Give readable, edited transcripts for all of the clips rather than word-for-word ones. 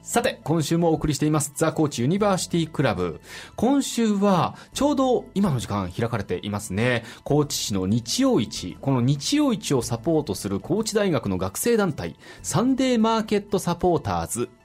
さて今週もお送りしていますザ・コーチユニバーシティクラブ。今週はちょうど今の時間開かれていますね、高知市の日曜市。この日曜市をサポートする高知大学の学生団体サンデーマーケットサポーターズ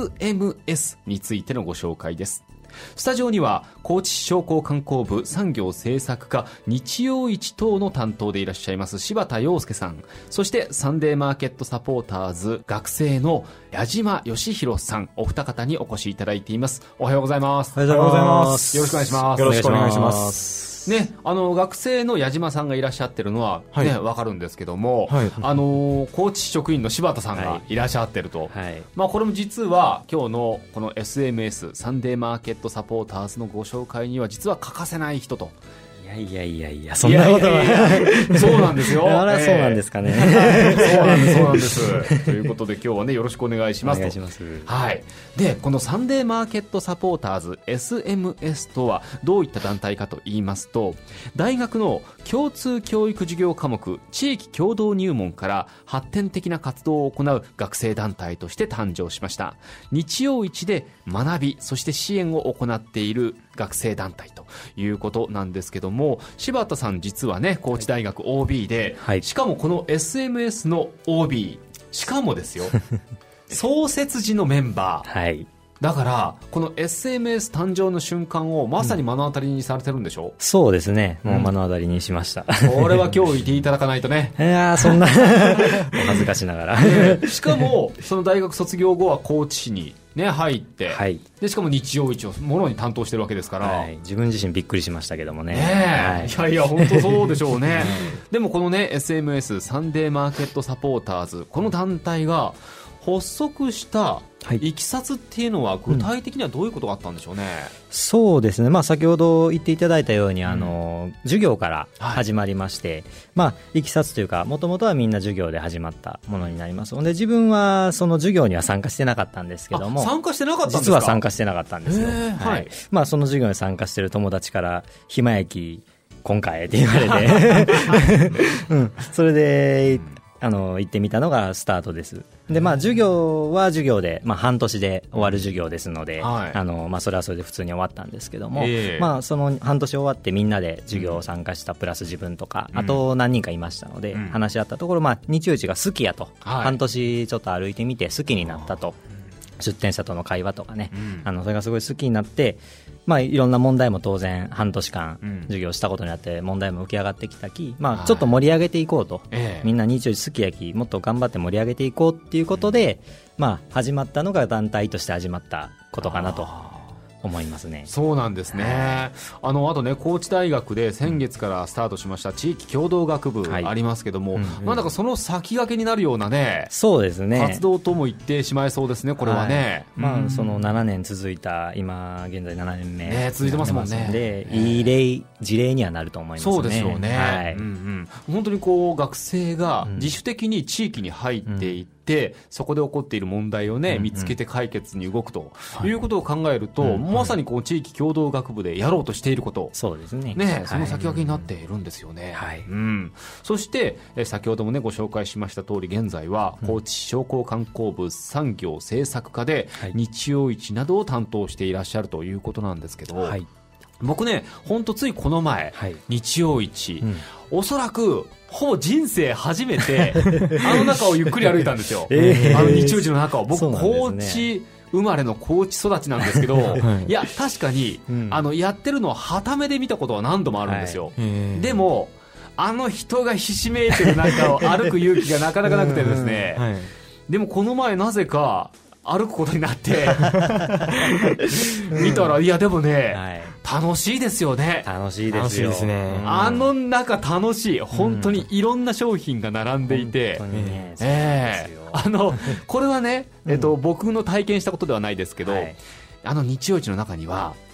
SMS についてのご紹介です。スタジオには高知市商工観光部産業政策課日曜市等の担当でいらっしゃいます柴田洋介さん、そしてサンデーマーケットサポーターズ学生の矢島義弘さん、お二方にお越しいただいています。おはようございます。 おはようございます。 よろしくお願いします。 よろしくお願いしますね、学生の矢島さんがいらっしゃってるのはね、わかるんですけども、高知市職員の柴田さんがいらっしゃってると、これも実は今日のこの SMS サンデーマーケットサポーターズのご紹介には実は欠かせない人と。 いやそんなことはそうなんですよ。 あら、そうなんですかね。 そうなんです。ということで今日はね、よろしくお願いしますと。 お願いします。 はい。で、このサンデーマーケットサポーターズ SMS とはどういった団体かと言いますと、大学の共通教育授業科目地域共同入門から発展的な活動を行う学生団体として誕生しました。日曜市で学び、そして支援を行っている学生団体ということなんですけども、柴田さん実はね、高知大学 OB で、しかもこの SMS の OB、 しかもですよ創設時のメンバー、だからこの SMS 誕生の瞬間をまさに目の当たりにされてるんでしょ。 そうですね、もう目の当たりにしました。 これは今日いていただかないとね。 いやそんなお恥ずかしながらしかもその大学卒業後は高知市にね、入って、でしかも日曜市をものに担当してるわけですから、 自分自身びっくりしましたけどもね。 いや本当そうでしょうね。でもこのね SMS サンデーマーケットサポーターズ、この団体が発足したいきさつっていうのは具体的にはどういうことがあったんでしょうね。 そうですね、先ほど言っていただいたように授業から始まりまして、いきさつというかもともとはみんな授業で始まったものになりますので、自分はその授業には参加してなかったんですけども。 参加してなかったんですか。 実は参加してなかったんですよ。その授業に参加している友達から暇駅今回って言われてそれで行ってみたのがスタートです。で、授業は授業で、半年で終わる授業ですので、それはそれで普通に終わったんですけども、その半年終わってみんなで授業を参加したプラス自分とか、あと何人かいましたので、話し合ったところ、日曜市が好きやと、半年ちょっと歩いてみて好きになったと。出店者との会話とかね、それがすごい好きになって、いろんな問題も当然半年間授業したことによって問題も浮き上がってきたき、ちょっと盛り上げていこうと、みんな日曜市好きやきもっと頑張って盛り上げていこうっていうことで、始まったのが団体として始まったことかなと思いますね。 そうなんですね。あとね、高知大学で先月からスタートしました地域共同学部ありますけども、なんだかその先駆けになるようなね、 そうですね、 活動とも言ってしまいそうですね、これはね。 その7年続いた、今現在7年目、 続いてますもんね。 で、いい事例にはなると思いますね。 そうですよね。本当に学生が自主的に地域に入っていって、そこで起こっている問題をね、見つけて解決に動くということを考えると、まさに地域共同学部でやろうとしていること、 そうですね、 その先駆けになっているんですよね。そして先ほどもねご紹介しました通り、現在は高知市商工観光部産業政策課で日曜市などを担当していらっしゃるということなんですけど、僕ね、ほんとついこの前、日曜市、おそらくほぼ人生初めて中をゆっくり歩いたんですよ。日曜市の中を。僕、高知生まれの高知育ちなんですけど、いや確かに、やってるのは傍目で見たことは何度もあるんですよ。でも人がひしめいてる中を歩く勇気がなかなかなくてですね、でもこの前なぜか歩くことになって見たら、いやでもね、楽しいですよね。 楽しいですよ。 中楽しい。本当にいろんな商品が並んでいて、これはね、僕の体験したことではないですけど、日曜市の中には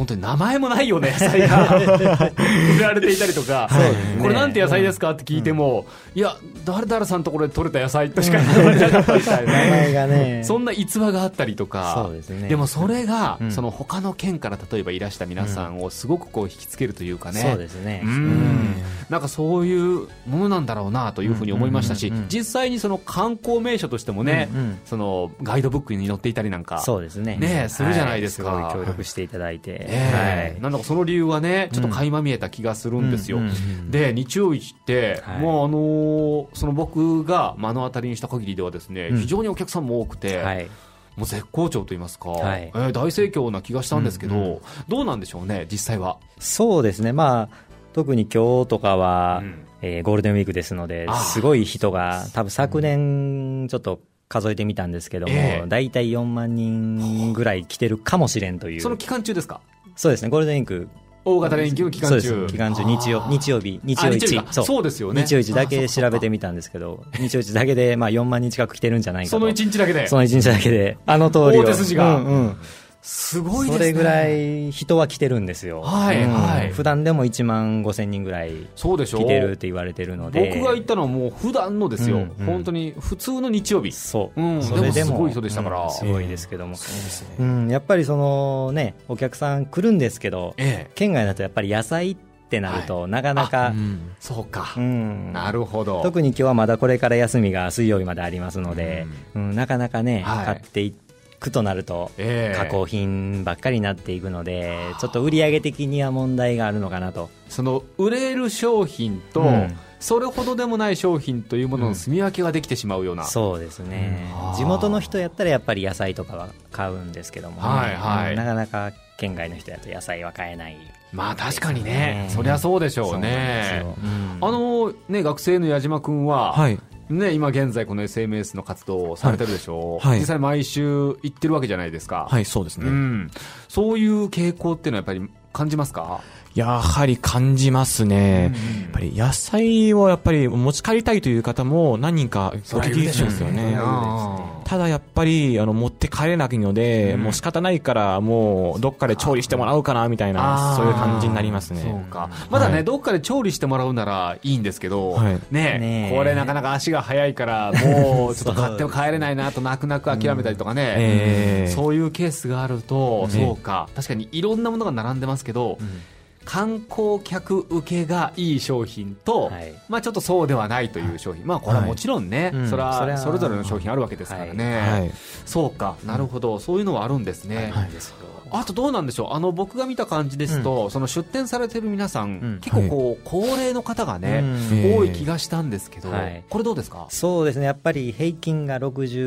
本当に名前もないような野菜が売られていたりとか、これなんて野菜ですかって聞いても、いや誰々さんのところで採れた野菜としか言われなかったみたいな、 名前がね、 そんな逸話があったりとか。 そうですね。 でもそれが、その他の県から例えばいらした皆さんをすごくこう引きつけるというかね、 そうですね。 なんかそういうものなんだろうなというふうに思いましたし、実際にその観光名所としてもね、そのガイドブックに載っていたりなんか、 そうですね。 するじゃないですか。 すごい協力していただいて、 なんだかその理由はね、ちょっと垣間見えた気がするんですよ。で、日曜市って、もうその僕が目の当たりにした限りではですね、非常にお客さんも多くて、もう絶好調と言いますか、大盛況な気がしたんですけど、どうなんでしょうね、実際は。 そうですね。特に今日とかは、ゴールデンウィークですので、すごい人が、多分昨年ちょっと数えてみたんですけども、だいたい4万人ぐらい来てるかもしれんという。 その期間中ですか？ そうですね、ゴールデンウィーク。 大型連休の期間中。 そうです、期間中、日曜日、日曜市。 そうですよね。 日曜市だけ調べてみたんですけど、日曜市だけで4万人近く来てるんじゃないかと。 その1日だけで。 その1日だけで。あの通りを。 大手筋が。すごいですね。 それぐらい人は来てるんですよ。普段でも1万5千人ぐらい来てるって言われてるので。 僕が行ったのはもう普段のですよ。本当に普通の日曜日。 そう。 それでもすごい人でしたから。 すごいですけども。やっぱりそのね、お客さん来るんですけど、県外だとやっぱり野菜ってなるとなかなか、 そうか。なるほど。 特に今日はまだこれから休みが水曜日までありますので、なかなかね、買っていって、となると加工品ばっかりになっていくので、ちょっと売上的には問題があるのかなと。 その売れる商品と、それほどでもない商品というものの住み分けができてしまうような、 そうですね。地元の人やったらやっぱり野菜とかは買うんですけども、なかなか県外の人やと野菜は買えない。 確かにね、そりゃそうでしょうね。学生の矢島君は、今現在この SMS の活動をされてるでしょう、実際毎週行ってるわけじゃないですか。 そうですね、 そういう傾向っていうのはやっぱり感じますか？ やはり感じますね。やっぱり野菜をやっぱり持ち帰りたいという方も何人かお聞きしますよね。ただやっぱり持って帰れないので、もう仕方ないからもうどっかで調理してもらおうかなみたいな、そういう感じになりますね。 そうか。まだね、どっかで調理してもらうならいいんですけど、これなかなか足が早いからもうちょっと買っても帰れないなと泣く泣く諦めたりとかね、そういうケースがあると、そうか、確かにいろんなものが並んでますけど、観光客受けがいい商品と、ちょっとそうではないという商品、これはもちろんね、それはそれぞれの商品あるわけですからね。そうか、なるほど、そういうのはあるんですね。あとどうなんでしょう、僕が見た感じですと、その出店されてる皆さん、結構こう高齢の方がね、多い気がしたんですけど、これどうですか？ そうですね、やっぱり平均が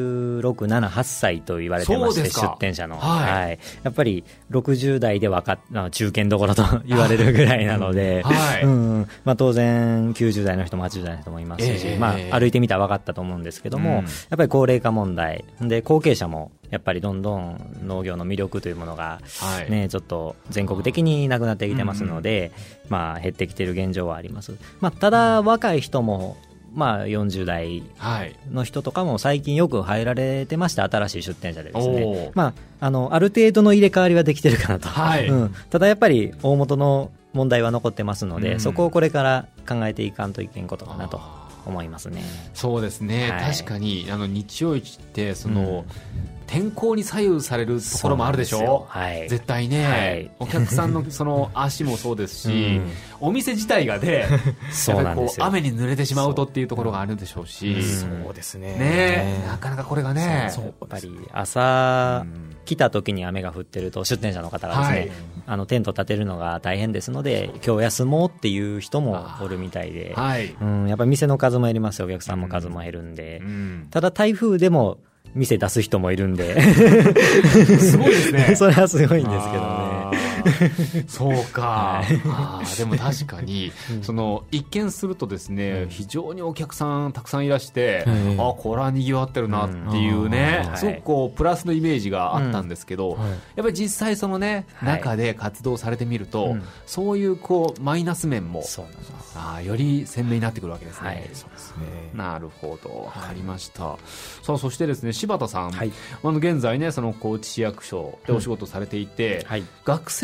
66、7、8歳と言われてまして、出店者の、やっぱり60代で中堅どころと言われるぐらいなので、当然90代の人も80代の人もいますし、歩いてみたら分かったと思うんですけども、やっぱり高齢化問題で後継者もやっぱりどんどん農業の魅力というものがちょっと全国的になくなってきてますので、減ってきている現状はあります。ただ若い人も40代の人とかも最近よく入られてました、新しい出店者でですね、ある程度の入れ替わりはできてるかなと、ただやっぱり大元の問題は残ってますので、そこをこれから考えていかんといけんことかなと思いますね。 そうですね、確かに日曜市ってその、天候に左右されるところもあるでしょう、絶対ね、お客さんのその足もそうですし、お店自体がね、雨に濡れてしまうとっていうところがあるでしょうし、 そうですね、 なかなかこれがね、 やっぱり朝来た時に雨が降ってると出店者の方がですね、テント立てるのが大変ですので今日休もうっていう人もおるみたいで、やっぱり店の数も減りますよ、お客さんも数も減るんで、ただ台風でも店出す人もいるんですごいですねそれはすごいんですけどねそうか、でも確かにその一見するとですね、非常にお客さんたくさんいらして、これはにぎわってるなっていうね、すごくこうプラスのイメージがあったんですけど、やっぱり実際そのね、中で活動されてみると、そういうこうマイナス面もより鮮明になってくるわけですね。なるほど、わかりました。さあ、そしてですね、柴田さん、現在ね、その高知市役所でお仕事されていて、学生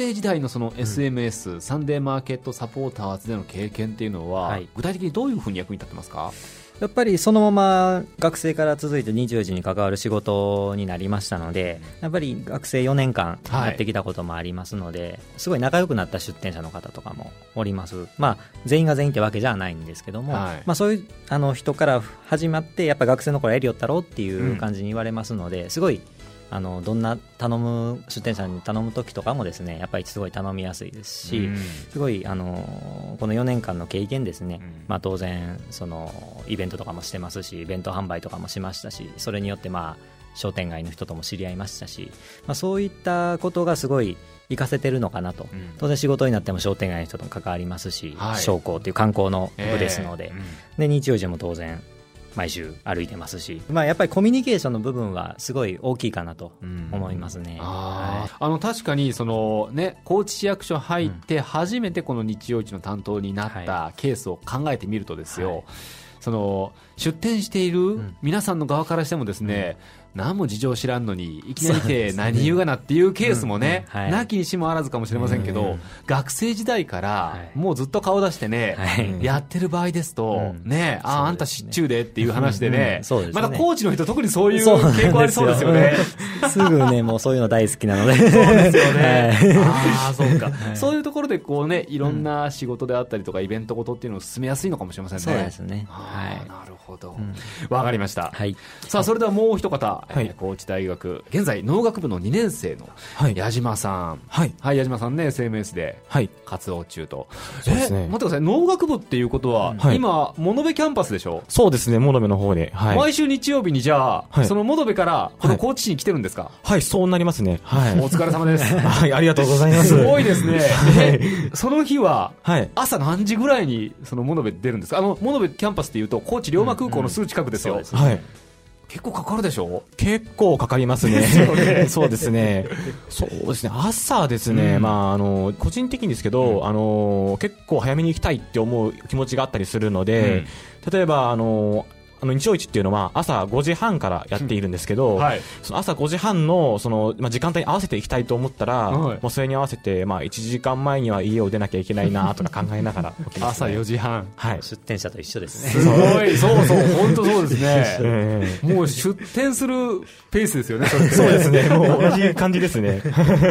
生時代のその SMS、サンデーマーケットサポーターズでの経験っていうのは、具体的にどういうふうに役に立ってますか？ やっぱりそのまま学生から続いて24時に関わる仕事になりましたので、やっぱり学生4年間やってきたこともありますので、すごい仲良くなった出店者の方とかもおります。全員が全員ってわけじゃないんですけども、そういう人から始まって、やっぱ学生の頃やりよったろうっていう感じに言われますので、すごいどんな出店者に頼む時とかもですね、やっぱりすごい頼みやすいですし、すごいこの4年間の経験ですね、当然そのイベントとかもしてますし、イベント販売とかもしましたし、それによって商店街の人とも知り合いましたし、そういったことがすごい活かせてるのかなと。当然仕事になっても商店街の人とも関わりますし、商工という観光の部ですので、で日曜日も当然毎週歩いてますし、やっぱりコミュニケーションの部分はすごい大きいかなと思いますね。 確かに高知市役所入って初めてこの日曜市の担当になったケースを考えてみるとですよ、その出店している皆さんの側からしてもですね、何も事情知らんのにいきなり来て何言うがなっていうケースもね、なきにしもあらずかもしれませんけど、学生時代からもうずっと顔出してね、やってる場合ですとね、あんた知っちゅうでっていう話でね、まだ高知の人特にそういう傾向ありそうですよね。 すぐね、もうそういうの大好きなので。 そうですよね。そうか。そういうところでこうね、いろんな仕事であったりとかイベントごとっていうのを進めやすいのかもしれませんね。 そうですね。 なるほど。わかりました。さあ、それではもう一方、高知大学現在農学部の2年生の矢島さん、矢島さんね、 SMS で活動中と。 そうですね。 待ってください、農学部っていうことは、今物部キャンパスでしょ？ そうですね、物部の方で、 毎週日曜日にじゃあ、その物部からこの高知市に来てるんですか？ そうなりますね。お疲れ様です。 ありがとうございます。 すごいですね。その日は朝何時ぐらいにその物部出るんですか？物部キャンパスっていうと高知龍馬空港のすぐ近くですよ。結構かかるでしょ？ 結構かかりますね。そうですね。そうですね。朝ですね。個人的にですけど、結構早めに行きたいって思う気持ちがあったりするので、例えば日曜市っていうのは朝5時半からやっているんですけど、その朝5時半の時間帯に合わせていきたいと思ったら、もうそれに合わせて1時間前には家を出なきゃいけないなとか考えながら起きますね。 朝4時半。 出店者と一緒ですね。 すごい。そうそう、本当そうですね。もう出店するペースですよね。 そうですね。もう同じ感じですね。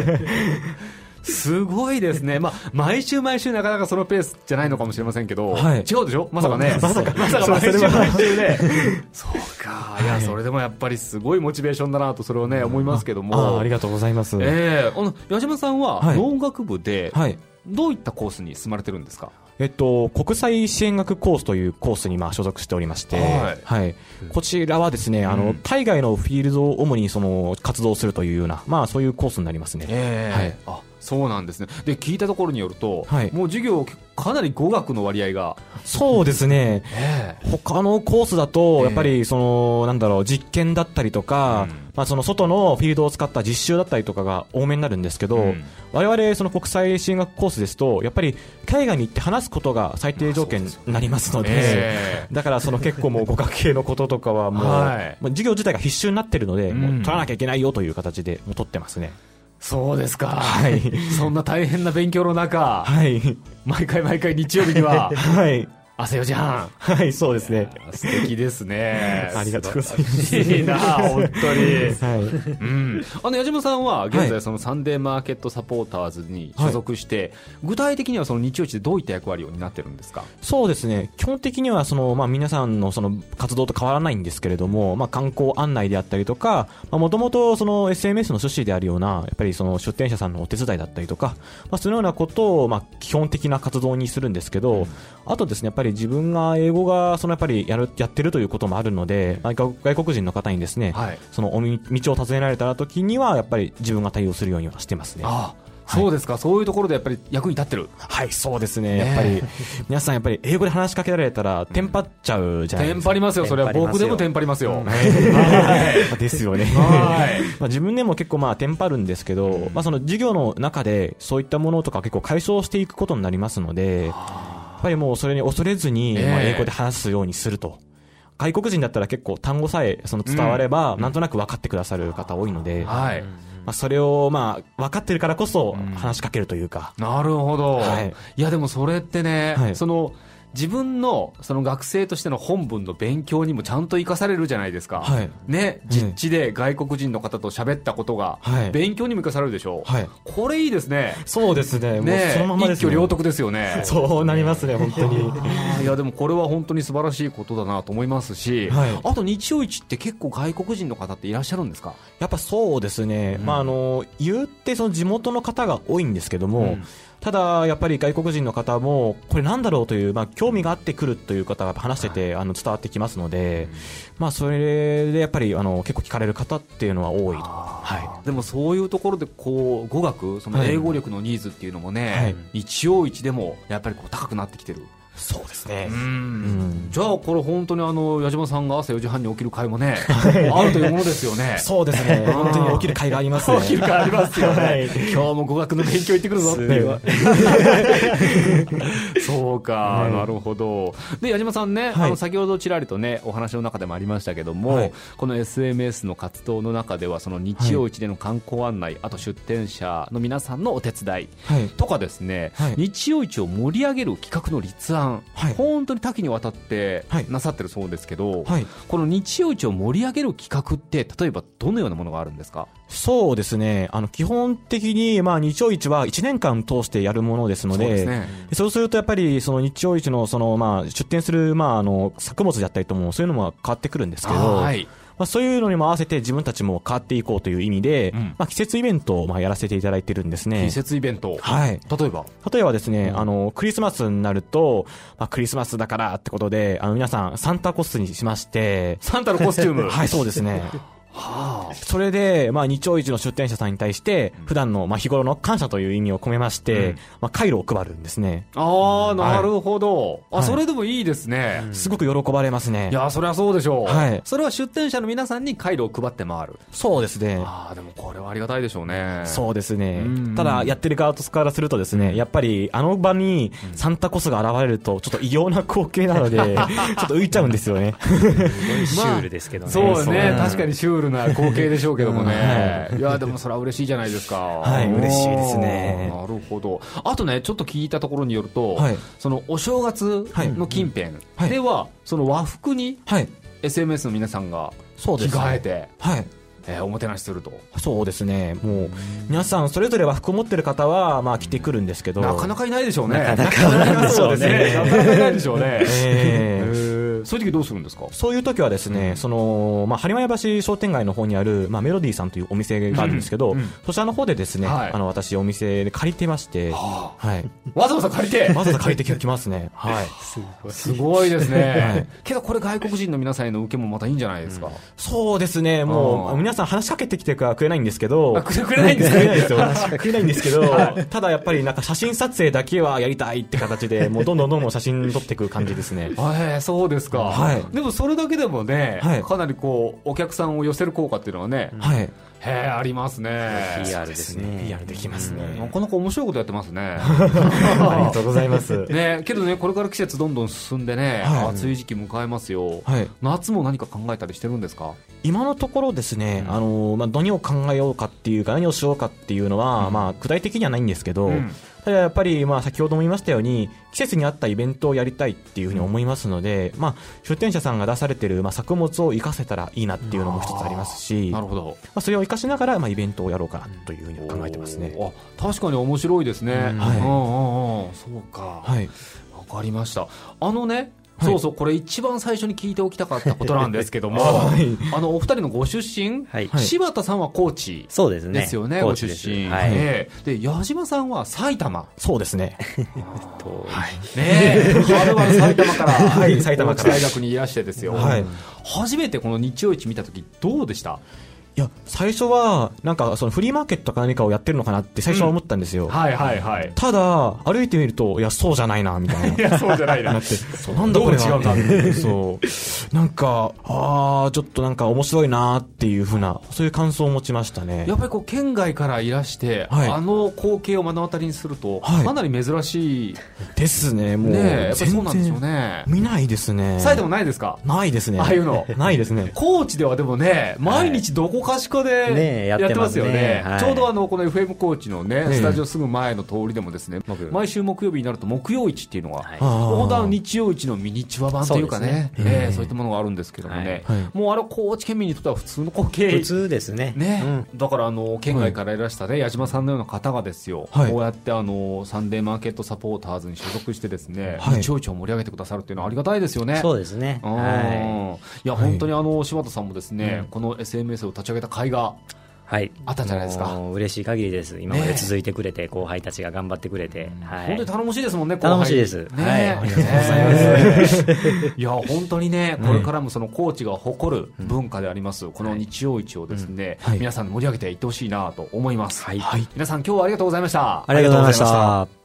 すごいですね。毎週毎週なかなかそのペースじゃないのかもしれませんけど、違うでしょ？まさかね。まさか毎週毎週ね。そうか。いや、それでもやっぱりすごいモチベーションだなと、それをね、思いますけども。 ありがとうございます。 矢島さんは農学部で、どういったコースに進まれてるんですか？ 国際支援学コースというコースに所属しておりまして、こちらはですね、海外のフィールドを主に活動するというような、そういうコースになりますね。 そうなんですね。で、聞いたところによると、もう授業かなり語学の割合が。 そうですね。他のコースだと、やっぱり実験だったりとか、その外のフィールドを使った実習だったりとかが多めになるんですけど、我々その国際支援学コースですと、やっぱり海外に行って話すことが最低条件になりますので、だから結構もう語学系のこととかはもう、授業自体が必修になってるので、もう取らなきゃいけないよという形でもう取ってますね。 そうですか。そんな大変な勉強の中、毎回日曜日には、朝4時半。 そうですね。 素敵ですね。 ありがとうございます。 いいな、本当に。矢島さんは現在そのサンデーマーケットサポーターズに所属して、具体的にはその日曜市でどういった役割を担ってるんですか？ そうですね。基本的には皆さんの活動と変わらないんですけれども、観光案内であったりとか、もともとSMS の趣旨であるような、やっぱり出店者さんのお手伝いだったりとか、そのようなことを基本的な活動にするんですけど、あとですね、やっぱり自分が英語がやっぱりやってるということもあるので、外国人の方にですね、その道を尋ねられた時にはやっぱり自分が対応するようにはしてますね。 そうですか。そういうところでやっぱり役に立ってる。 そうですね。やっぱり皆さんやっぱり英語で話しかけられたらテンパっちゃうじゃないですか。 テンパりますよ。それは僕でもテンパりますよ。 ですよね。自分でも結構テンパるんですけど、その授業の中でそういったものとか結構解消していくことになりますので、やっぱりもうそれに恐れずに英語で話すようにすると。外国人だったら結構単語さえ伝わればなんとなく分かってくださる方多いので、 それを分かってるからこそ話しかけるというか。 なるほど。いやでもそれってね、自分のその学生としての本文の勉強にもちゃんと生かされるじゃないですか。ね、実地で外国人の方と喋ったことが勉強にも生かされるでしょう。これいいですね。 そうですね。もうそのままですね。 一挙両得ですよね。 そうなりますね、本当に。 いやでもこれは本当に素晴らしいことだなと思いますし、あと日曜市って結構外国人の方っていらっしゃるんですか？ やっぱそうですね。言ってその地元の方が多いんですけども、ただやっぱり外国人の方もこれなんだろうという、興味があってくるという方が話してて伝わってきますので、それでやっぱり結構聞かれる方っていうのは多い。 でもそういうところで語学、その英語力のニーズっていうのもね、日曜市でもやっぱり高くなってきてる。 そうですね。 じゃあこれ本当に矢島さんが朝4時半に起きる会もねあるというものですよね。 そうですね。本当に起きる会がありますね。 起きる会ありますよね。今日も語学の勉強行ってくるぞっていう。そうか、なるほど。で矢島さんね、先ほどちらりとねお話の中でもありましたけども、この SMS の活動の中ではその日曜市での観光案内、あと出店者の皆さんのお手伝いとかですね、日曜市を盛り上げる企画の立案、本当に多岐にわたってなさってるそうですけど、この日曜市を盛り上げる企画って例えばどのようなものがあるんですか？ そうですね。基本的に日曜市は1年間通してやるものですので、そうするとやっぱりその日曜市の出店する作物であったりともそういうのも変わってくるんですけど、そういうのにも合わせて自分たちも変わっていこうという意味で、季節イベントをやらせていただいてるんですね。 季節イベント。 例えばですね、クリスマスになると、クリスマスだからってことで、皆さんサンタコスにしまして、 サンタのコスチューム。 はい、そうですね。それで、日曜市の出店者さんに対して、普段の、日頃の感謝という意味を込めまして、カイロを配るんですね。 なるほど。それでもいいですね。 すごく喜ばれますね。 いや、それはそうでしょう。それは出店者の皆さんにカイロを配って回る。 そうですね。 でもこれはありがたいでしょうね。 そうですね。ただ、やってる側からするとですね、やっぱり、場にサンタコスが現れると、ちょっと異様な光景なので、ちょっと浮いちゃうんですよね。 すごいシュールですけどね。 そうね。確かにシュールな光景でしょうけどもね。いやでもそれは嬉しいじゃないですか。 嬉しいですね。 なるほど。あとねちょっと聞いたところによると、そのお正月の近辺ではその和服に SMS の皆さんが着替えておもてなしすると。 そうですね。もう皆さんそれぞれ和服を持ってる方は着てくるんですけど、 なかなかいないでしょうね。 なかなかないでしょうね。 なかなかいないでしょうね。そういう時どうするんですか？ そういう時はですね、播磨橋商店街の方にある、メロディーさんというお店があるんですけど、そちらの方でですね、私お店で借りてまして、 わざわざ借りてきますね。 すごいですね。けどこれ外国人の皆さんへの受けもまたいいんじゃないですか？ そうですね。もう皆さん話しかけてきてくれないんですけど、 くれないんですくれないんですけど、ただやっぱり写真撮影だけはやりたいって形で、もうどんどん写真撮っていく感じですね。 そうですか。でもそれだけでもね、かなりお客さんを寄せる効果っていうのはね、ありますね。 PR ですね。 PR できますね。 なかなか面白いことやってますね。 ありがとうございますね。けどね、これから季節どんどん進んでね、暑い時期迎えますよ。夏も何か考えたりしてるんですか？ 今のところですね、何を考えようかっていうか何をしようかっていうのは、具体的にはないんですけど、ただやっぱり先ほども言いましたように季節に合ったイベントをやりたいっていうふうに思いますので、出店者さんが出されている作物を生かせたらいいなっていうのも一つありますし、 なるほど。それを生かしながらイベントをやろうかなというふうに考えてますね。 確かに面白いですね。そうか。わかりました。そうそう、これ一番最初に聞いておきたかったことなんですけども、お二人のご出身、柴田さんは高知ですよね、ご出身。で、矢島さんは埼玉。 そうですね。 はるばる埼玉から、埼玉から大学にいらしてですよ。初めてこの日曜市見たときどうでした？ いや、最初はそのフリーマーケットか何かをやってるのかなって最初は思ったんですよ。ただ歩いてみると、いやそうじゃないなみたいな。 いやそうじゃないな。 なんだこれは。どう違うか。そう。ちょっと面白いなっていうふうな、そういう感想を持ちましたね。 やっぱり県外からいらして、光景を目の当たりにすると、かなり珍しいですね。もうやっぱりそうなんでしょうね。 見ないですね。 埼玉ないですか？ ないですね。 ああいうのないですね。 高知ではでもね、毎日どこか可視化でねやってますよね。 はい、 ちょうどこの FM 高知のね、スタジオすぐ前の通りでもですね、毎週木曜日になると木曜市っていうのが、本当日曜市のミニチュア版というかね、そういったものがあるんですけどもね、もう高知県民にとっては普通の光景。 普通ですね。 だから県外からいらしたね、矢島さんのような方がですよ、こうやってサンデーマーケットサポーターズに所属してですね、日曜市を盛り上げてくださるっていうのはありがたいですよね。 そうですね。 いや、本当に柴田さんもですね、この SMS を立ち上げた甲斐があったんじゃないですか。 嬉しい限りです。今まで続いてくれて、後輩たちが頑張ってくれて、 本当に頼もしいですもんね。 頼もしいです。 ありがとうございます。いや、本当にね、これからもその高知が誇る文化でありますこの日曜市をですね、皆さん盛り上げていってほしいなと思います。皆さん今日はありがとうございました。 ありがとうございました。